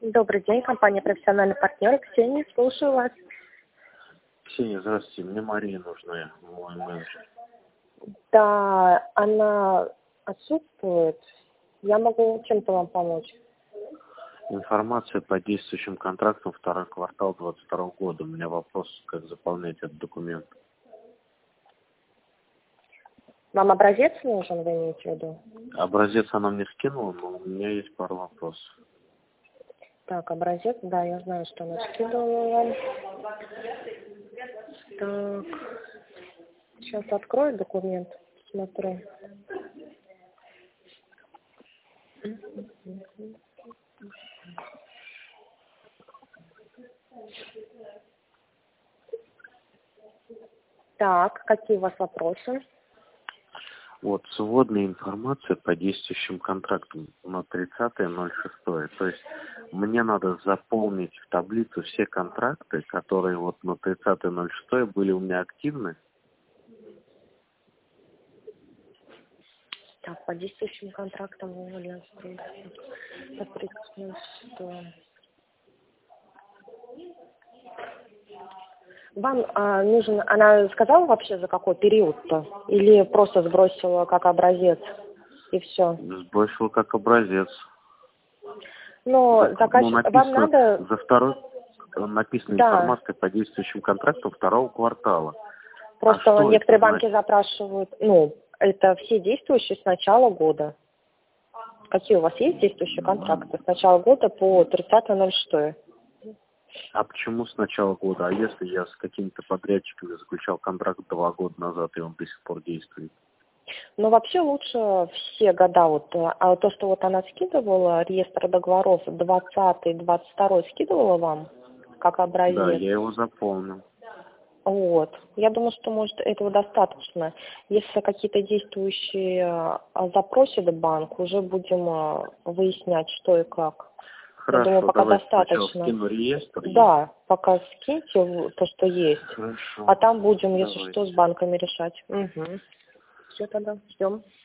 Добрый день, компания «Профессиональный партнер». Ксения, слушаю вас. Ксения, здравствуйте. Мне Мария нужна, мой менеджер. Да, она отсутствует. Я могу чем-то вам помочь. Информация по действующим контрактам второй квартал 2022 года. У меня вопрос, как заполнять этот документ. Вам образец нужен, вы имеете в виду? Образец она мне скинула, но у меня есть пару вопросов. Так, образец, да, я знаю, что она скидывала вам. Так, сейчас открою документ, смотрю. Так, какие у вас вопросы? Вот, сводная информация по действующим контрактам на 30.06. То есть мне надо заполнить в таблицу все контракты, которые вот на 30.06 были у меня активны. Так, по действующим контрактам уволен по 30.06. Вам нужен, она сказала вообще за какой период-то? Или просто сбросила как образец и все? Сбросил как образец. Но вам надо... За второй написана Да. информация по действующим контрактам второго квартала. Просто некоторые банки запрашивают, это все действующие с начала года. Какие у вас есть действующие контракты? С начала года по 30.06. А почему с начала года? А если я с какими-то подрядчиками заключал контракт 2 года назад, и он до сих пор действует? Но вообще лучше все года, а то, что она скидывала, реестр договоров 20-й, 22-й скидывала вам, как образец. Да, я его заполнил. Вот. Я думаю, что, может, этого достаточно. Если какие-то действующие запросит банк, уже будем выяснять, что и как. Хорошо, я думаю, пока давайте достаточно. сначала скину реестр. Да, пока скиньте то, что есть. Хорошо. А там будем, если Давайте. что, с банками решать. Угу. Все тогда, ждем.